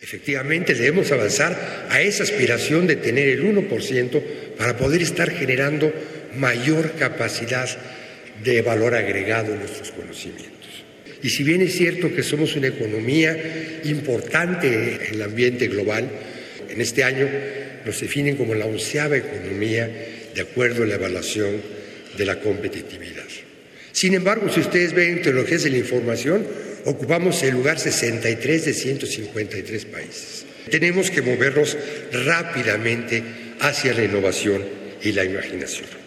Efectivamente, debemos avanzar a esa aspiración de tener el 1% para poder estar generando mayor capacidad de valor agregado en nuestros conocimientos. Y si bien es cierto que somos una economía importante en el ambiente global, en este año nos definen como la 11ª economía de acuerdo a la evaluación de la competitividad. Sin embargo, si ustedes ven tecnologías de la información, ocupamos el lugar 63 de 153 países. Tenemos que movernos rápidamente hacia la innovación y la imaginación.